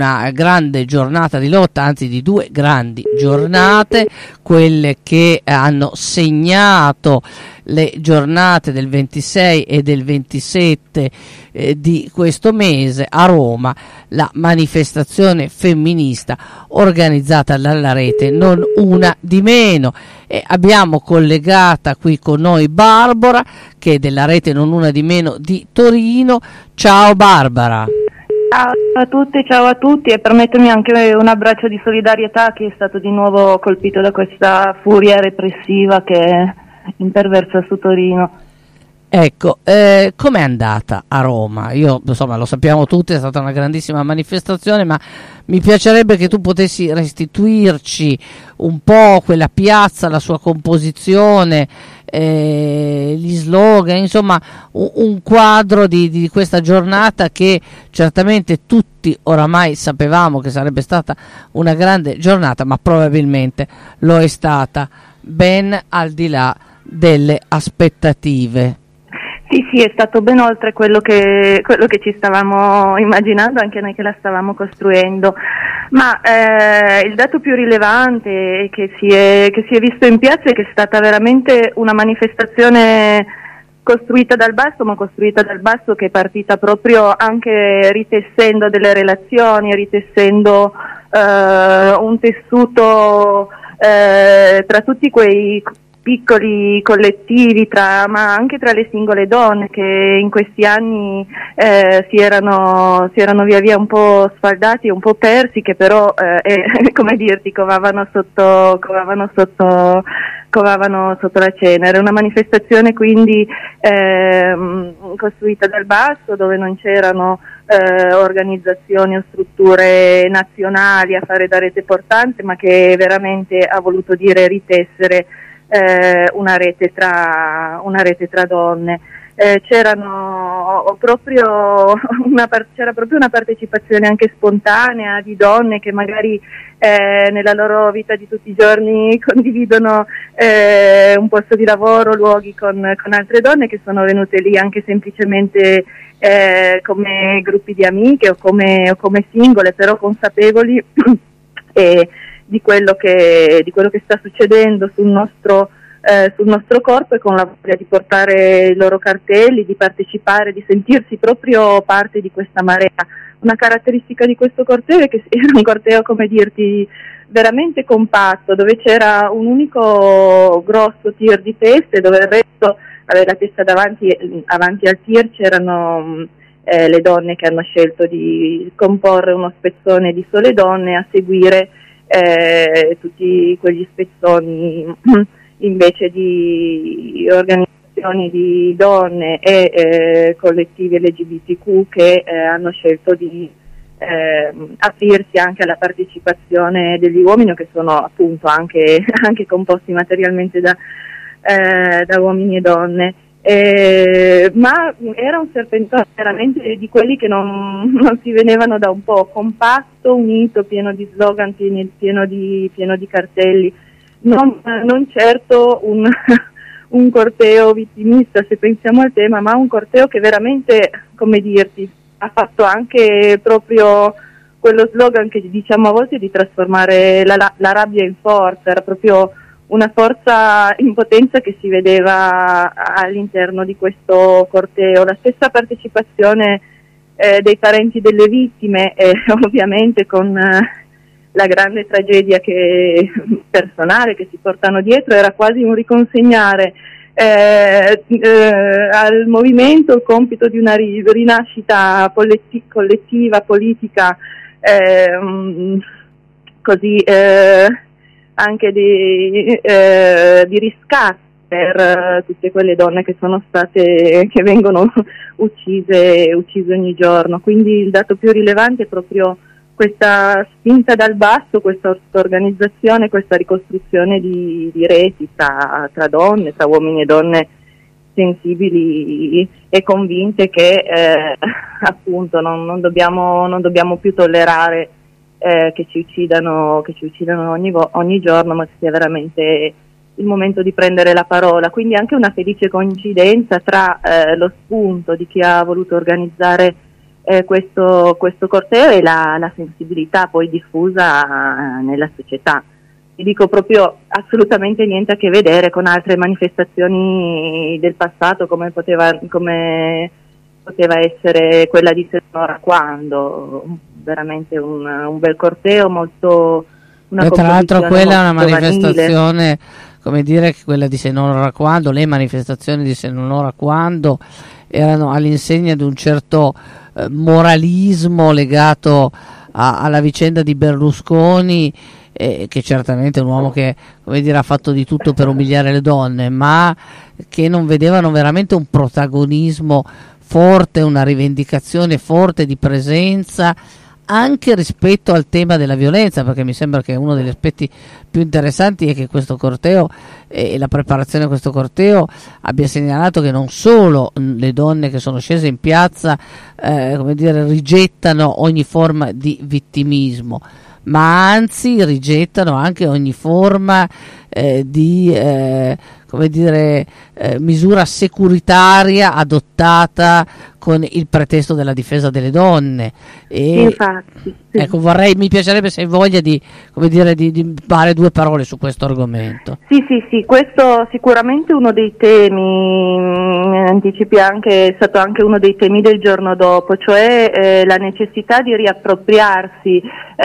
una grande giornata di lotta, anzi di due grandi giornate, quelle che hanno segnato le giornate del 26 e del 27 di questo mese a Roma, la manifestazione femminista organizzata dalla Rete Non Una di Meno, e abbiamo collegata qui con noi Barbara, che è della Rete Non Una di Meno di Torino. Ciao Barbara. Ciao a tutti, e permettetemi anche un abbraccio di solidarietà a chi è stato di nuovo colpito da questa furia repressiva che imperversa su Torino. Ecco, com'è andata a Roma? Io, insomma, lo sappiamo tutti, è stata una grandissima manifestazione, ma mi piacerebbe che tu potessi restituirci un po' quella piazza, la sua composizione, gli slogan, insomma un quadro di questa giornata che certamente tutti oramai sapevamo che sarebbe stata una grande giornata, ma probabilmente lo è stata ben al di là delle aspettative. Sì, è stato ben oltre quello che ci stavamo immaginando, anche noi che la stavamo costruendo, ma il dato più rilevante che si è visto in piazza è che è stata veramente una manifestazione costruita dal basso, ma costruita dal basso, che è partita proprio anche ritessendo delle relazioni, ritessendo un tessuto tra tutti quei piccoli collettivi, ma anche tra le singole donne che in questi anni si erano via via un po' sfaldati e un po' persi, che però come dirti covavano sotto la cenere. Una manifestazione quindi costruita dal basso, dove non c'erano organizzazioni o strutture nazionali a fare da rete portante, ma che veramente ha voluto dire ritessere una rete tra donne. C'era proprio una partecipazione anche spontanea di donne che magari nella loro vita di tutti i giorni condividono un posto di lavoro, luoghi con altre donne, che sono venute lì anche semplicemente come gruppi di amiche o come singole, però consapevoli di quello che sta succedendo sul nostro corpo, e con la voglia di portare i loro cartelli, di partecipare, di sentirsi proprio parte di questa marea. Una caratteristica di questo corteo è che era un corteo, come dirti, veramente compatto, dove c'era un unico grosso tir di teste, dove il resto aveva la testa avanti al tir c'erano le donne che hanno scelto di comporre uno spezzone di sole donne, a seguire tutti quegli spezzoni invece di organizzazioni di donne e collettivi LGBTQ che hanno scelto di aprirsi anche alla partecipazione degli uomini, che sono appunto anche composti materialmente da uomini e donne. Ma era un serpentone veramente di quelli che non si vedevano da un po', compatto, unito, pieno di slogan, pieno di cartelli, non certo un corteo vittimista, se pensiamo al tema, ma un corteo che veramente, come dirti, ha fatto anche proprio quello slogan che diciamo a volte, di trasformare la rabbia in forza. Era proprio una forza in potenza che si vedeva all'interno di questo corteo. La stessa partecipazione dei parenti delle vittime, ovviamente con la grande tragedia personale che si portano dietro, era quasi un riconsegnare al movimento il compito di una rinascita collettiva, politica, così anche di riscatto per tutte quelle donne che vengono uccise ogni giorno. Quindi il dato più rilevante è proprio questa spinta dal basso, questa organizzazione, questa ricostruzione di reti tra donne, tra uomini e donne sensibili e convinte che appunto non dobbiamo più tollerare che ci uccidano ogni giorno, ma che sia veramente il momento di prendere la parola. Quindi anche una felice coincidenza tra lo spunto di chi ha voluto organizzare questo corteo e la sensibilità poi diffusa nella società. Ti dico proprio assolutamente niente a che vedere con altre manifestazioni del passato come poteva essere quella di Senora Quando, veramente un bel corteo, molto una tra l'altro quella è una molto manifestazione, come dire, che quella di Senora Quando, le manifestazioni di Senora Quando erano all'insegna di un certo moralismo legato alla vicenda di Berlusconi, che certamente è un uomo che, come dire, ha fatto di tutto per umiliare le donne, ma che non vedevano veramente un protagonismo forte, una rivendicazione forte di presenza anche rispetto al tema della violenza, perché mi sembra che uno degli aspetti più interessanti è che questo corteo e la preparazione di questo corteo abbia segnalato che non solo le donne che sono scese in piazza come dire, rigettano ogni forma di vittimismo, ma anzi rigettano anche ogni forma di come dire, misura securitaria adottata con il pretesto della difesa delle donne. E infatti, sì. Ecco, mi piacerebbe, se hai voglia, di fare due parole su questo argomento. Sì, questo sicuramente uno dei temi, anticipi anche, è stato anche uno dei temi del giorno dopo, cioè la necessità di riappropriarsi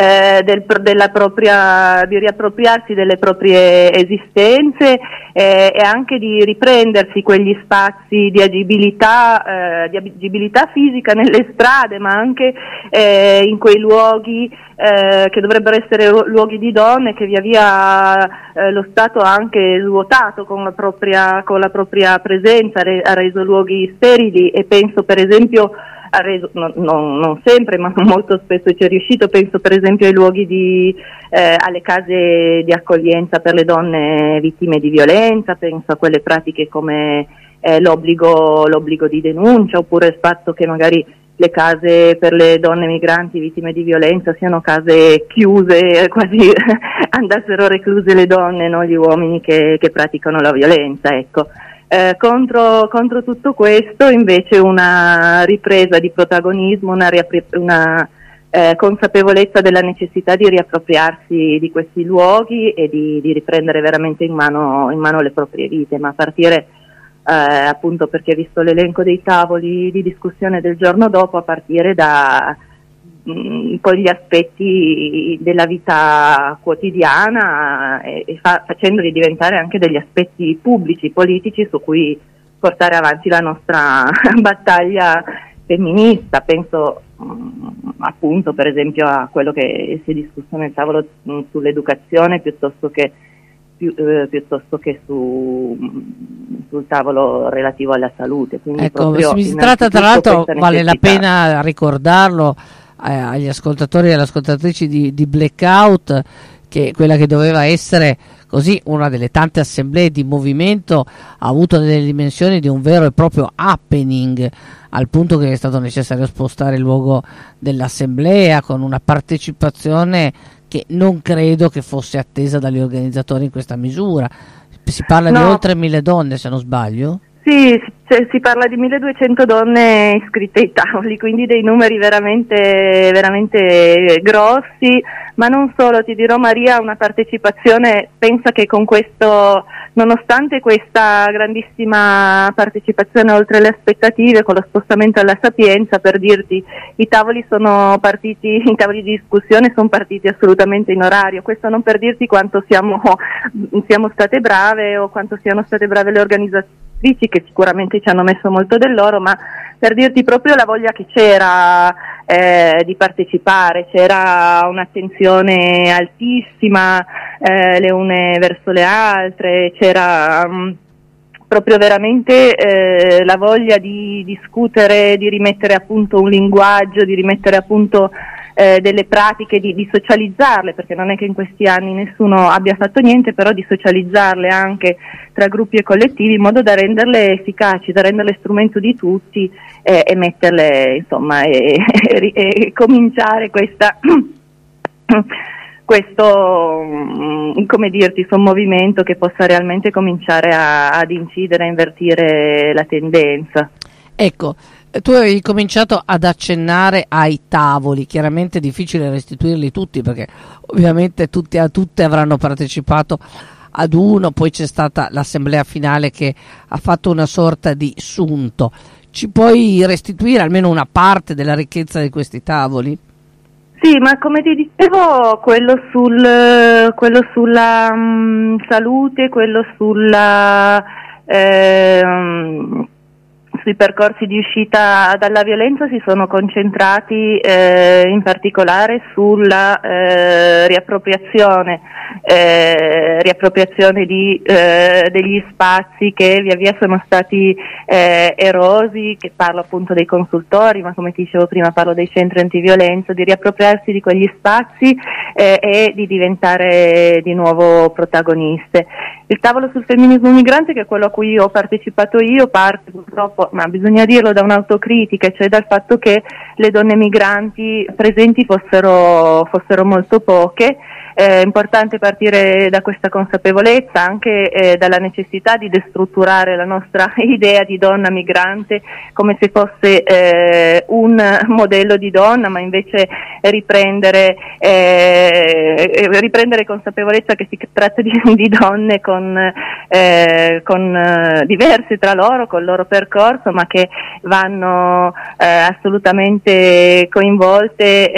di riappropriarsi delle proprie esistenze e anche di riprendersi quegli spazi di agibilità fisica nelle strade, ma anche in quei luoghi che dovrebbero essere luoghi di donne, che via via lo Stato ha anche svuotato con la propria presenza, ha reso luoghi sterili, e penso per esempio non sempre, ma molto spesso ci è riuscito. Penso per esempio ai luoghi alle case di accoglienza per le donne vittime di violenza, penso a quelle pratiche come l'obbligo di denuncia, oppure il fatto che magari le case per le donne migranti vittime di violenza siano case chiuse, quasi andassero recluse le donne, non gli uomini che praticano la violenza, ecco. Contro tutto questo invece una ripresa di protagonismo, una consapevolezza della necessità di riappropriarsi di questi luoghi e di riprendere veramente in mano le proprie vite, ma a partire appunto, perché visto l'elenco dei tavoli di discussione del giorno dopo, a partire da poi gli aspetti della vita quotidiana e facendoli diventare anche degli aspetti pubblici, politici, su cui portare avanti la nostra battaglia femminista. Penso appunto per esempio a quello che si è discusso nel tavolo sull'educazione piuttosto che sul tavolo relativo alla salute. Quindi ecco, si tratta, tra l'altro, vale la pena ricordarlo agli ascoltatori e alle ascoltatrici di Blackout, che quella che doveva essere così una delle tante assemblee di movimento ha avuto delle dimensioni di un vero e proprio happening, al punto che è stato necessario spostare il luogo dell'assemblea, con una partecipazione che non credo che fosse attesa dagli organizzatori in questa misura. Si parla di oltre 1000 donne, se non sbaglio? Sì, si parla di 1200 donne iscritte ai tavoli, quindi dei numeri veramente, veramente grossi, ma non solo. Ti dirò, Maria, una partecipazione, pensa che con questo, nonostante questa grandissima partecipazione oltre le aspettative, con lo spostamento alla Sapienza, per dirti, i tavoli di discussione sono partiti assolutamente in orario. Questo non per dirti quanto siamo state brave o quanto siano state brave le organizzazioni, che sicuramente ci hanno messo molto del loro, ma per dirti proprio la voglia che c'era di partecipare. C'era un'attenzione altissima le une verso le altre, c'era proprio veramente la voglia di discutere, di rimettere a punto un linguaggio, di rimettere a punto delle pratiche, di socializzarle, perché non è che in questi anni nessuno abbia fatto niente, però di socializzarle anche tra gruppi e collettivi, in modo da renderle efficaci, da renderle strumento di tutti e metterle, insomma, e cominciare questo, come dirti, un movimento che possa realmente cominciare ad incidere, a invertire la tendenza. Ecco, Tu avevi cominciato ad accennare ai tavoli, chiaramente è difficile restituirli tutti perché ovviamente tutte avranno partecipato ad uno, poi c'è stata l'assemblea finale che ha fatto una sorta di sunto. Ci puoi restituire almeno una parte della ricchezza di questi tavoli? Sì, ma come ti dicevo, quello sulla salute, quello sui percorsi di uscita dalla violenza si sono concentrati in particolare sulla riappropriazione degli spazi che via via sono stati erosi, che parlo appunto dei consultori, ma come ti dicevo prima parlo dei centri antiviolenza, di riappropriarsi di quegli spazi e di diventare di nuovo protagoniste. Il tavolo sul femminismo migrante, che è quello a cui ho partecipato io, parte purtroppo, ma bisogna dirlo, da un'autocritica, cioè dal fatto che le donne migranti presenti fossero molto poche. È importante partire da questa consapevolezza, anche dalla necessità di destrutturare la nostra idea di donna migrante come se fosse un modello di donna, ma invece riprendere consapevolezza che si tratta di donne con diverse tra loro, con il loro percorso, ma che vanno assolutamente coinvolte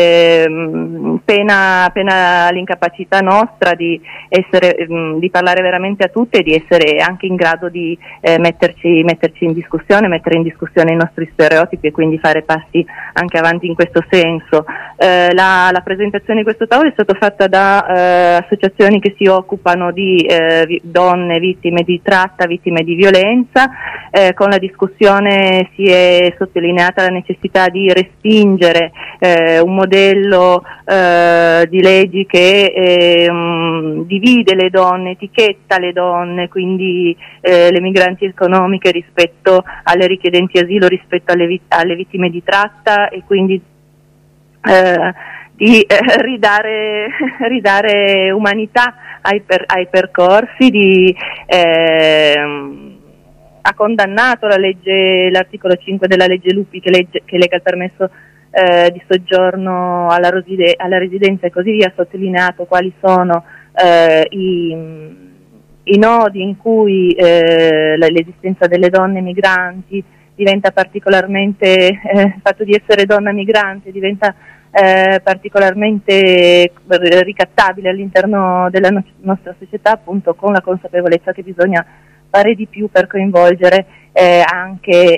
pena l'incapacità nostra di parlare veramente a tutte e di essere anche in grado di metterci in discussione, mettere in discussione i nostri stereotipi e quindi fare passi anche avanti in questo senso. La presentazione di questo tavolo è stata fatta da associazioni che si occupano di donne vittime di tratta, vittime di violenza. Con la discussione si è sottolineata la necessità di respingere un modello di leggi che divide le donne, etichetta le donne, quindi le migranti economiche rispetto alle richiedenti asilo, rispetto alle vittime di tratta, e quindi di ridare umanità ai percorsi, ha condannato l'articolo 5 della legge Lupi che lega il permesso di soggiorno alla residenza e così via, ha sottolineato quali sono i nodi in cui l'esistenza delle donne migranti diventa particolarmente, il fatto di essere donna migrante diventa particolarmente ricattabile all'interno della nostra società, appunto con la consapevolezza che bisogna fare di più per coinvolgere anche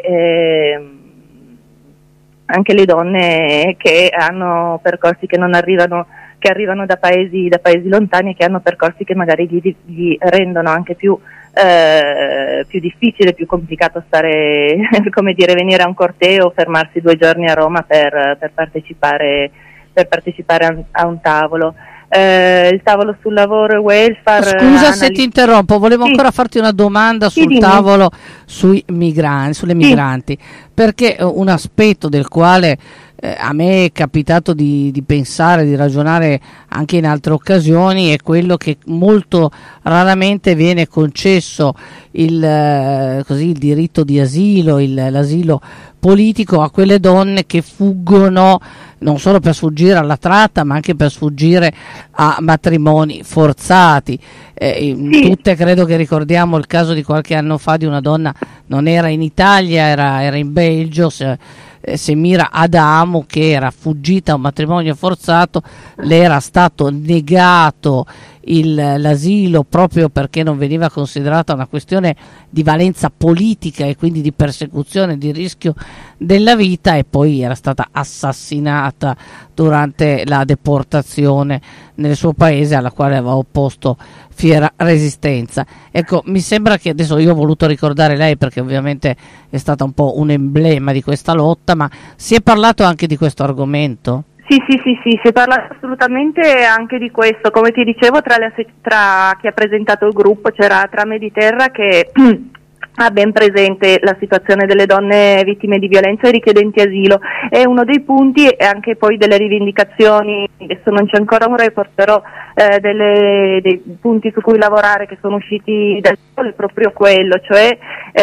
le donne che hanno percorsi che arrivano da paesi lontani e che hanno percorsi che magari gli rendono anche più difficile, più complicato stare, come dire, venire a un corteo o fermarsi 2 giorni a Roma per partecipare a un tavolo. Il tavolo sul lavoro e welfare. Scusa se ti interrompo, volevo ancora farti una domanda sul tavolo sulle migranti, perché un aspetto del quale a me è capitato di pensare, di ragionare anche in altre occasioni, è quello che molto raramente viene concesso il diritto di asilo, l'asilo politico a quelle donne che fuggono non solo per sfuggire alla tratta ma anche per sfuggire a matrimoni forzati. Tutte credo che ricordiamo il caso di qualche anno fa di una donna, non era in Italia, era in Belgio, Semira Adamo, che era fuggita a un matrimonio forzato, le era stato negato l'asilo proprio perché non veniva considerata una questione di valenza politica e quindi di persecuzione, di rischio della vita, e poi era stata assassinata durante la deportazione nel suo paese, alla quale aveva opposto fiera resistenza. Ecco, mi sembra che adesso, io ho voluto ricordare lei perché ovviamente è stata un po' un emblema di questa lotta, ma si è parlato anche di questo argomento? Sì, si è parlato assolutamente anche di questo. Come ti dicevo, tra chi ha presentato il gruppo c'era Tra Mediterra, che ha ben presente la situazione delle donne vittime di violenza e richiedenti asilo. È uno dei punti e anche poi delle rivendicazioni, adesso non c'è ancora un report, però dei punti su cui lavorare che sono usciti dal solo è proprio quello, cioè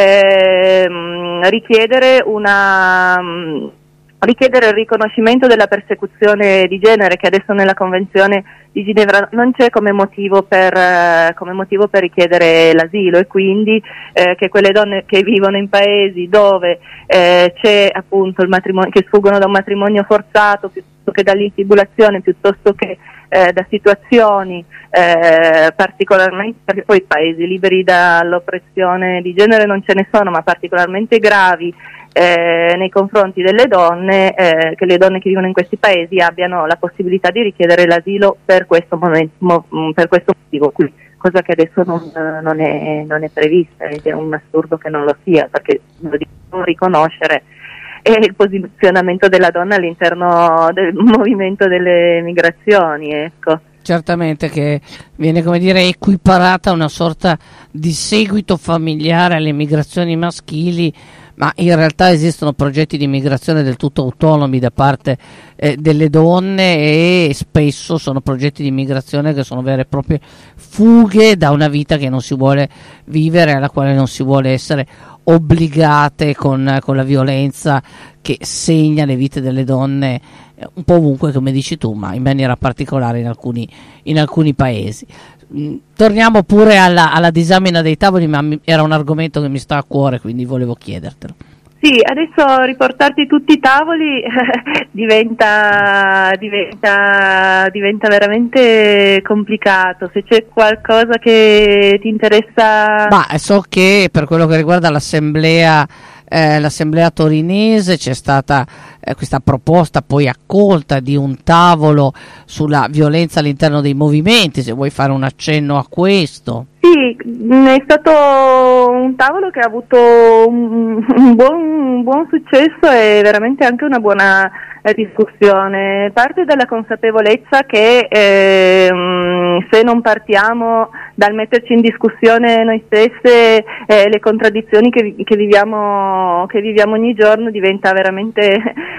richiedere il riconoscimento della persecuzione di genere, che adesso nella Convenzione di Ginevra non c'è come motivo per richiedere l'asilo, e quindi che quelle donne che vivono in paesi dove c'è appunto il matrimonio, che sfuggono da un matrimonio forzato, piuttosto che dall'infibulazione, piuttosto che da situazioni particolarmente, perché poi paesi liberi dall'oppressione di genere non ce ne sono, ma particolarmente gravi nei confronti delle donne, che le donne che vivono in questi paesi abbiano la possibilità di richiedere l'asilo per questo motivo qui, cosa che adesso non è prevista, ed è un assurdo che non lo sia, perché lo devono riconoscere il posizionamento della donna all'interno del movimento delle migrazioni, ecco. Certamente, che viene, come dire, equiparata a una sorta di seguito familiare alle migrazioni maschili, ma in realtà esistono progetti di migrazione del tutto autonomi da parte delle donne, e spesso sono progetti di migrazione che sono vere e proprie fughe da una vita che non si vuole vivere, alla quale non si vuole essere obbligate con la violenza che segna le vite delle donne un po' ovunque, come dici tu, ma in maniera particolare in alcuni paesi. Torniamo pure alla disamina dei tavoli, ma era un argomento che mi sta a cuore, quindi volevo chiedertelo. Sì, adesso riportarti tutti i tavoli diventa veramente complicato. Se c'è qualcosa che ti interessa... So che per quello che riguarda l'assemblea torinese c'è stata questa proposta poi accolta di un tavolo sulla violenza all'interno dei movimenti, se vuoi fare un accenno a questo. Sì, è stato un tavolo che ha avuto un buon successo e veramente anche una buona discussione. Parte dalla consapevolezza che se non partiamo dal metterci in discussione noi stesse, le contraddizioni che viviamo ogni giorno, diventa veramente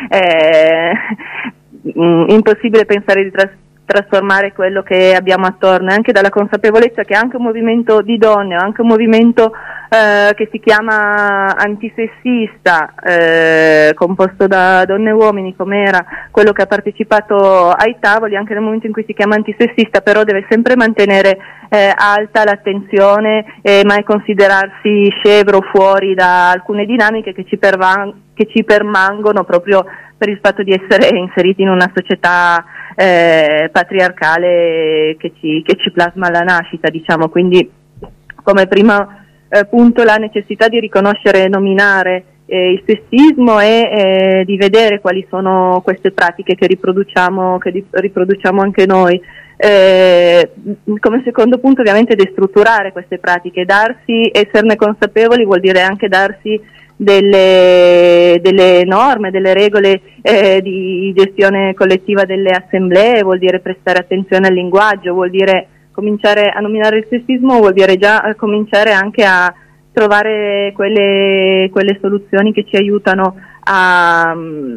impossibile pensare di trasformare quello che abbiamo attorno, e anche dalla consapevolezza che anche un movimento di donne o anche un movimento che si chiama antisessista, composto da donne e uomini, come era quello che ha partecipato ai tavoli, anche nel momento in cui si chiama antisessista, però deve sempre mantenere alta l'attenzione e mai considerarsi scevro fuori da alcune dinamiche che ci permangono proprio per il fatto di essere inseriti in una società patriarcale che ci plasma alla nascita, diciamo. Quindi come primo punto la necessità di riconoscere e nominare il sessismo e di vedere quali sono queste pratiche che riproduciamo anche noi. Come secondo punto ovviamente destrutturare queste pratiche, esserne consapevoli vuol dire anche darsi delle norme, delle regole di gestione collettiva delle assemblee, vuol dire prestare attenzione al linguaggio, vuol dire cominciare a nominare il sessismo, vuol dire già cominciare anche a trovare quelle soluzioni che ci aiutano a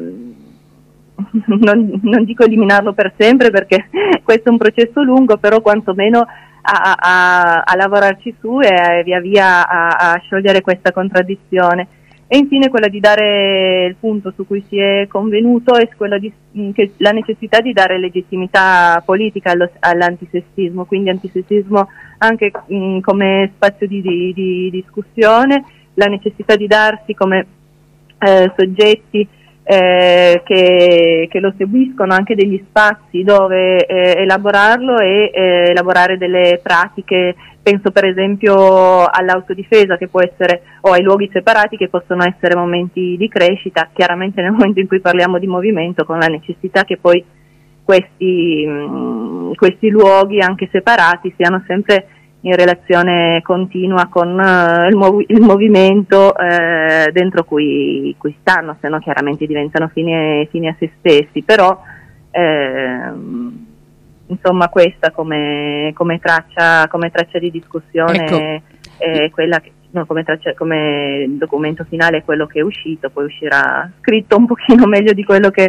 non dico eliminarlo per sempre, perché questo è un processo lungo, però quantomeno a lavorarci su e via via a sciogliere questa contraddizione. E infine quella di dare il punto su cui si è convenuto è quella che la necessità di dare legittimità politica all'antisessismo, quindi antisessismo anche come spazio di discussione, la necessità di darsi come soggetti che lo seguiscono, anche degli spazi dove elaborarlo e elaborare delle pratiche. Penso per esempio all'autodifesa, che può essere, o ai luoghi separati, che possono essere momenti di crescita, chiaramente nel momento in cui parliamo di movimento, con la necessità che poi questi luoghi anche separati siano sempre in relazione continua con il movimento dentro cui stanno, se no chiaramente diventano fini a se stessi. Però insomma questa come traccia di discussione, ecco, è quella che no, come documento finale è quello che è uscito, poi uscirà scritto un pochino meglio di quello che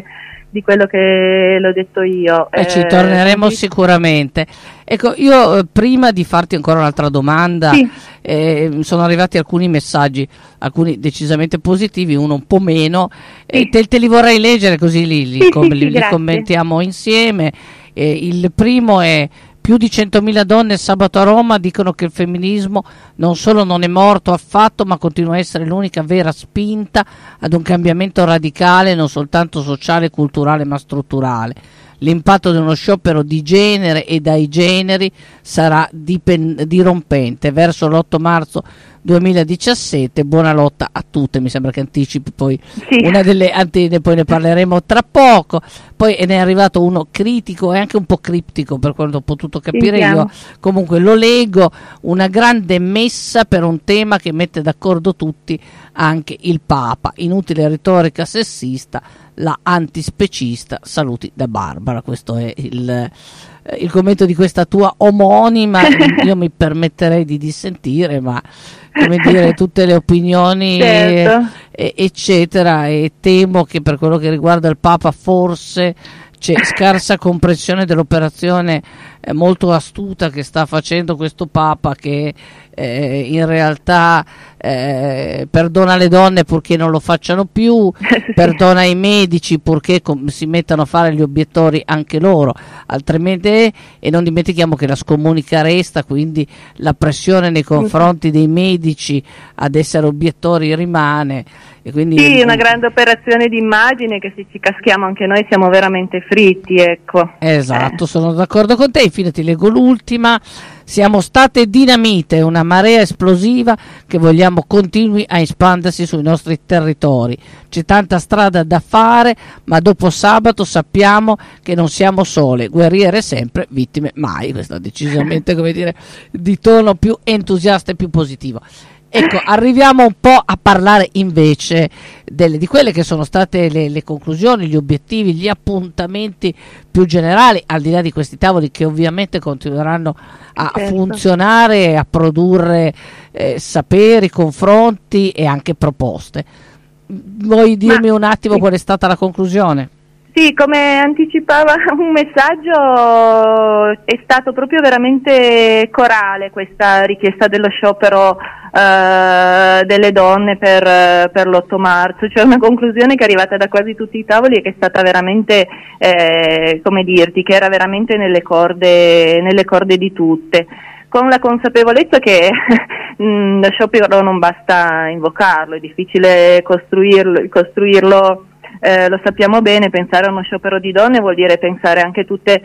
l'ho detto io. Ci torneremo sicuramente. Ecco, io prima di farti ancora un'altra domanda, sì. Sono arrivati alcuni messaggi, alcuni decisamente positivi, uno un po' meno, Sì. te li vorrei leggere così li Grazie. commentiamo insieme. Il primo è: più di 100.000 donne sabato a Roma dicono che il femminismo non solo non è morto affatto, ma continua a essere l'unica vera spinta ad un cambiamento radicale, non soltanto sociale e culturale, ma strutturale. L'impatto di uno sciopero di genere e dai generi sarà dirompente. Verso l'8 marzo 2017, buona lotta a tutte. Mi sembra che anticipi poi una delle antenne, poi ne parleremo tra poco. Poi ne è arrivato uno critico e anche un po' criptico, per quanto ho potuto capire io. Comunque lo leggo: una grande messa per un tema che mette d'accordo tutti, anche il Papa. Inutile retorica sessista, la antispecista. Saluti da Barbara. Questo è il commento di questa tua omonima. Io mi permetterei di dissentire, ma come dire, tutte le opinioni eccetera, e temo che per quello che riguarda il Papa forse c'è scarsa comprensione dell'operazione molto astuta che sta facendo questo Papa, che in realtà perdona le donne purché non lo facciano più, perdona i medici purché si mettano a fare gli obiettori anche loro, altrimenti. E non dimentichiamo che la scomunica resta, quindi la pressione nei confronti dei medici ad essere obiettori rimane. E quindi una grande operazione di immagine che se ci caschiamo anche noi siamo veramente fritti, ecco. Esatto, sono d'accordo con te. Infine ti leggo l'ultima: siamo state dinamite, una marea esplosiva che vogliamo continui a espandersi sui nostri territori. C'è tanta strada da fare, ma dopo sabato sappiamo che non siamo sole, guerriere sempre, vittime mai. Questo è decisamente, come dire, di tono più entusiasta e più positivo. Ecco, arriviamo un po' a parlare invece di quelle che sono state le conclusioni, gli obiettivi, gli appuntamenti più generali, al di là di questi tavoli che ovviamente continueranno a funzionare, a produrre saperi, confronti e anche proposte. Vuoi dirmi un attimo qual è stata la conclusione? Sì, come anticipava un messaggio, è stato proprio veramente corale questa richiesta dello sciopero delle donne per l'8 marzo, cioè una conclusione che è arrivata da quasi tutti i tavoli e che è stata veramente, come dirti, che era veramente nelle corde di tutte, con la consapevolezza che lo sciopero non basta invocarlo, è difficile costruirlo. Lo sappiamo bene, pensare a uno sciopero di donne vuol dire pensare anche tutte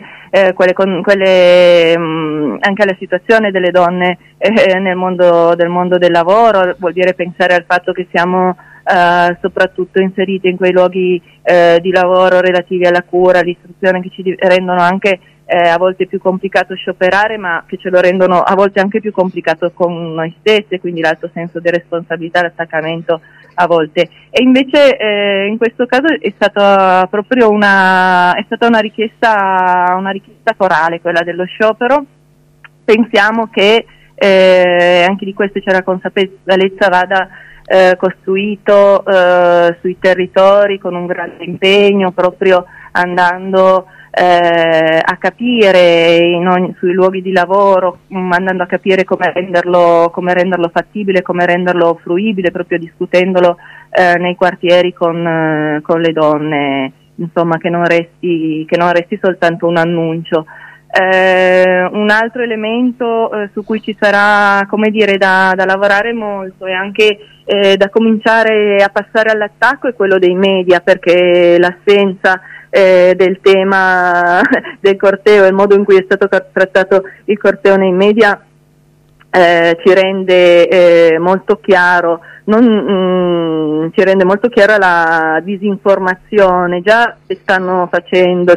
anche alla situazione delle donne nel mondo del lavoro, vuol dire pensare al fatto che siamo soprattutto inseriti in quei luoghi di lavoro relativi alla cura, all'istruzione, che ci rendono anche a volte più complicato scioperare, ma che ce lo rendono a volte anche più complicato con noi stessi, quindi l'alto senso di responsabilità, l'attaccamento a volte. E invece in questo caso è stata proprio una richiesta corale, quella dello sciopero. Pensiamo che anche di questo c'è la consapevolezza, vada costruito sui territori con un grande impegno, proprio andando a capire sui luoghi di lavoro, andando a capire come renderlo fattibile, come renderlo fruibile, proprio discutendolo nei quartieri con le donne, insomma, che non resti soltanto un annuncio. Un altro elemento su cui ci sarà, come dire, da lavorare molto e anche da cominciare a passare all'attacco è quello dei media, perché l'assenza del tema del corteo e il modo in cui è stato trattato il corteo nei media ci rende molto chiaro la disinformazione. Già si stanno facendo,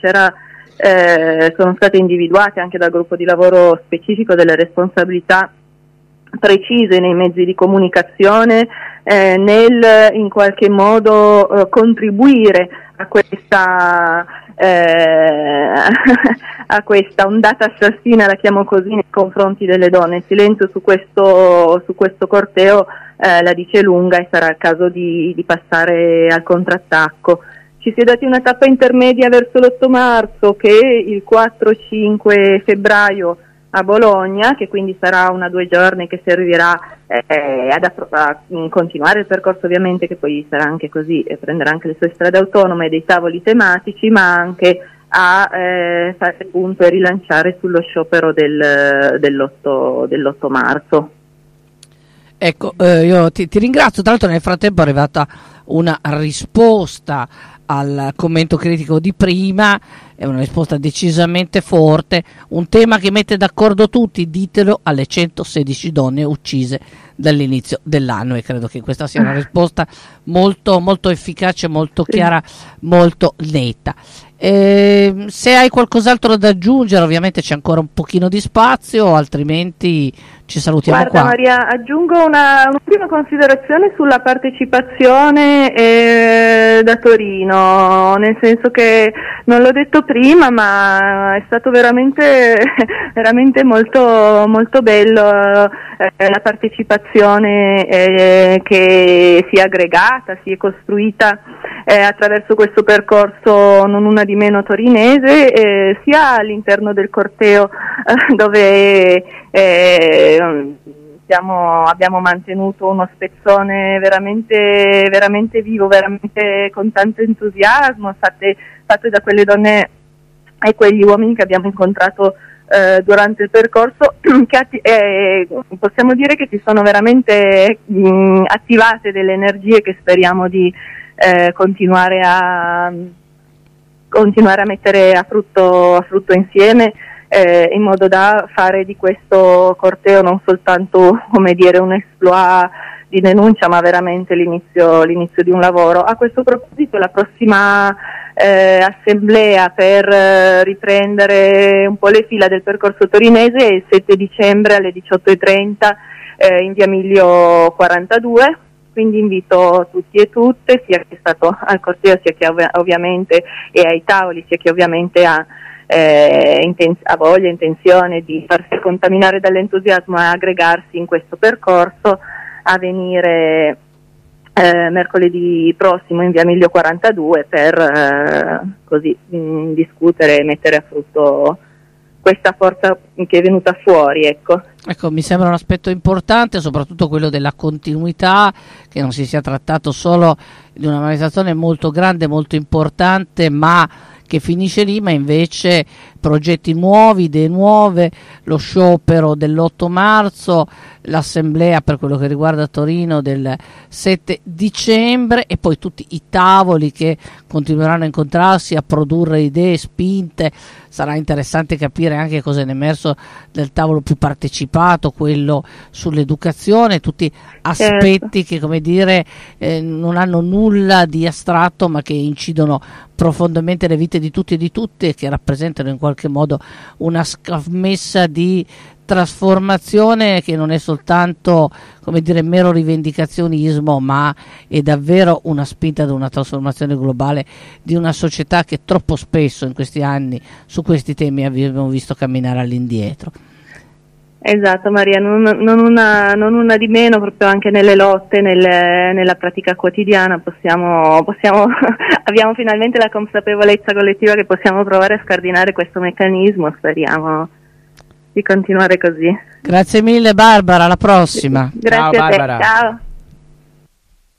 sono state individuate anche dal gruppo di lavoro specifico delle responsabilità precise nei mezzi di comunicazione nel in qualche modo contribuire a questa ondata assassina, la chiamo così, nei confronti delle donne. Il silenzio su questo corteo la dice lunga e sarà il caso di passare al contrattacco. Ci si è dati una tappa intermedia verso l'8 marzo, che il 4-5 febbraio a Bologna, che quindi sarà 1 o 2 giorni che servirà a continuare il percorso, ovviamente, che poi sarà anche così, prenderà anche le sue strade autonome, dei tavoli tematici, ma anche a fare punto e rilanciare sullo sciopero dell'8 marzo. Ecco, io ti ringrazio. Tra l'altro nel frattempo è arrivata una risposta al commento critico di prima, è una risposta decisamente forte, un tema che mette d'accordo tutti, ditelo alle 116 donne uccise dall'inizio dell'anno, e credo che questa sia una risposta molto, molto efficace, molto chiara, molto netta. Se hai qualcos'altro da aggiungere, ovviamente c'è ancora un pochino di spazio, altrimenti ci salutiamo. Guarda, qua Maria, aggiungo una prima considerazione sulla partecipazione da Torino, nel senso che non l'ho detto prima, ma è stato veramente veramente molto, molto bello la partecipazione che si è aggregata, si è costruita attraverso questo percorso non una di meno torinese, sia all'interno del corteo dove abbiamo mantenuto uno spezzone veramente, veramente vivo, veramente con tanto entusiasmo, fatte da quelle donne e quegli uomini che abbiamo incontrato durante il percorso, che possiamo dire che si sono veramente attivate delle energie che speriamo di continuare a mettere a frutto insieme, in modo da fare di questo corteo non soltanto, come dire, un exploit di denuncia, ma veramente l'inizio di un lavoro. A questo proposito, la prossima assemblea per riprendere un po' le fila del percorso torinese è il 7 dicembre alle 18:30 in via Miglio 42. Quindi invito tutti e tutte, sia che è stato al corteo, sia che ovviamente è ai tavoli, sia che ovviamente ha voglia, intenzione di farsi contaminare dall'entusiasmo e aggregarsi in questo percorso, a venire mercoledì prossimo in via Miglio 42 per così discutere e mettere a frutto questa forza che è venuta fuori, ecco. Ecco, mi sembra un aspetto importante, soprattutto quello della continuità, che non si sia trattato solo di una manifestazione molto grande, molto importante, ma che finisce lì, ma invece progetti nuovi, idee nuove, lo sciopero dell'8 marzo, l'assemblea per quello che riguarda Torino del 7 dicembre e poi tutti i tavoli che continueranno a incontrarsi, a produrre idee, spinte. Sarà interessante capire anche cosa è emerso del tavolo più partecipato, quello sull'educazione, tutti aspetti che, come dire, non hanno nulla di astratto, ma che incidono profondamente le vite di tutti e di tutte, e che rappresentano in qualche modo una scammessa di trasformazione che non è soltanto, come dire, mero rivendicazionismo, ma è davvero una spinta ad una trasformazione globale di una società che troppo spesso in questi anni su questi temi abbiamo visto camminare all'indietro. Esatto Maria, non una di meno, proprio anche nelle lotte, nella pratica quotidiana abbiamo finalmente la consapevolezza collettiva che possiamo provare a scardinare questo meccanismo, speriamo di continuare così. Grazie mille Barbara, alla prossima. Grazie. Ciao, a te, ciao.